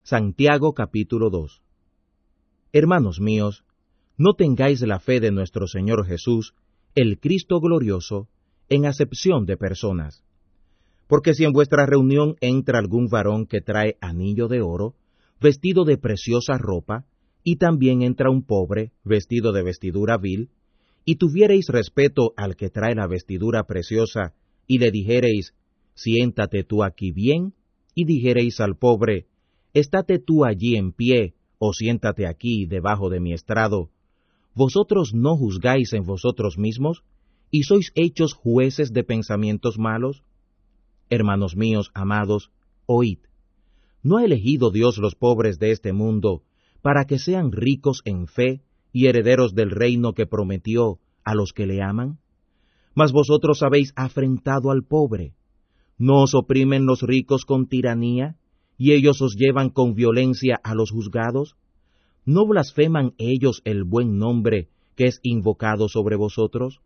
Santiago capítulo 2. Hermanos míos, no tengáis la fe de nuestro Señor Jesús, el Cristo glorioso, en acepción de personas. Porque si en vuestra reunión entra algún varón que trae anillo de oro, vestido de preciosa ropa, y también entra un pobre, vestido de vestidura vil, y tuviereis respeto al que trae la vestidura preciosa, y le dijereis, siéntate tú aquí bien, y dijereis al pobre, estate tú allí en pie, o siéntate aquí debajo de mi estrado, ¿vosotros no juzgáis en vosotros mismos, y sois hechos jueces de pensamientos malos? Hermanos míos amados, oíd. ¿No ha elegido Dios los pobres de este mundo, para que sean ricos en fe y herederos del reino que prometió a los que le aman? Mas vosotros habéis afrentado al pobre. ¿No os oprimen los ricos con tiranía, y ellos os llevan con violencia a los juzgados? ¿No blasfeman ellos el buen nombre que es invocado sobre vosotros?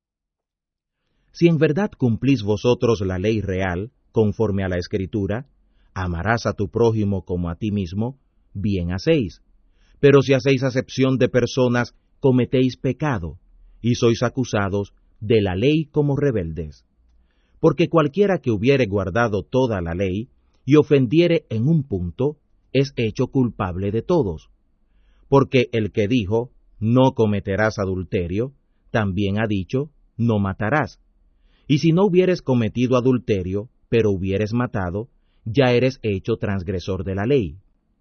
Si en verdad cumplís vosotros la ley real, conforme a la Escritura, amarás a tu prójimo como a ti mismo, bien hacéis. Pero si hacéis acepción de personas, cometéis pecado, y sois acusados de la ley como rebeldes. Porque cualquiera que hubiere guardado toda la ley, y ofendiere en un punto, es hecho culpable de todos. Porque el que dijo, no cometerás adulterio, también ha dicho, no matarás. Y si no hubieres cometido adulterio, pero hubieres matado, ya eres hecho transgresor de la ley.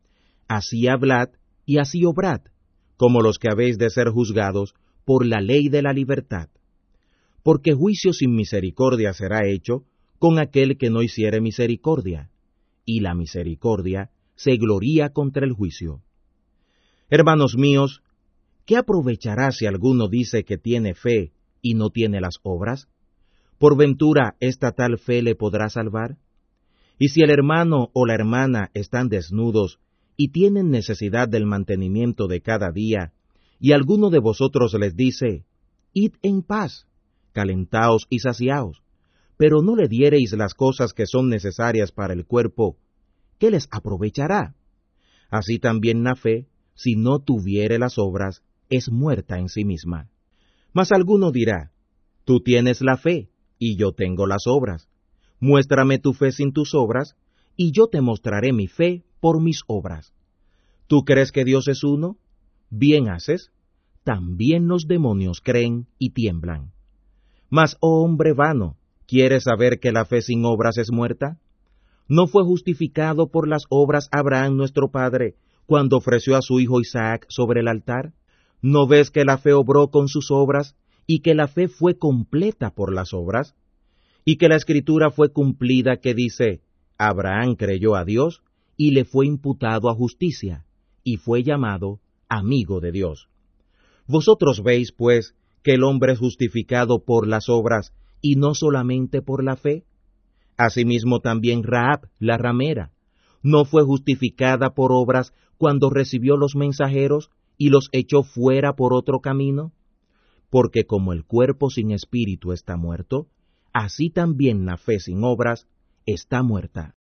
Así hablad y así obrad, como los que habéis de ser juzgados por la ley de la libertad. Porque juicio sin misericordia será hecho con aquel que no hiciere misericordia, y la misericordia se gloría contra el juicio. Hermanos míos, ¿qué aprovechará si alguno dice que tiene fe y no tiene las obras? ¿Por ventura esta tal fe le podrá salvar? Y si el hermano o la hermana están desnudos y tienen necesidad del mantenimiento de cada día, y alguno de vosotros les dice, id en paz, calentaos y saciaos, pero no le diereis las cosas que son necesarias para el cuerpo, ¿qué les aprovechará? Así también la fe, si no tuviere las obras, es muerta en sí misma. Mas alguno dirá, tú tienes la fe, y yo tengo las obras. Muéstrame tu fe sin tus obras, y yo te mostraré mi fe por mis obras. ¿Tú crees que Dios es uno? Bien haces. También los demonios creen y tiemblan. Mas, oh hombre vano, ¿quieres saber que la fe sin obras es muerta? ¿No fue justificado por las obras Abraham nuestro padre, cuando ofreció a su hijo Isaac sobre el altar? ¿No ves que la fe obró con sus obras, y que la fe fue completa por las obras? Y que la Escritura fue cumplida que dice, Abraham creyó a Dios, y le fue imputado a justicia, y fue llamado amigo de Dios. Vosotros veis, pues, que el hombre es justificado por las obras, y no solamente por la fe. Asimismo también Rahab, la ramera, no fue justificada por obras cuando recibió los mensajeros y los echó fuera por otro camino. Porque como el cuerpo sin espíritu está muerto, así también la fe sin obras está muerta.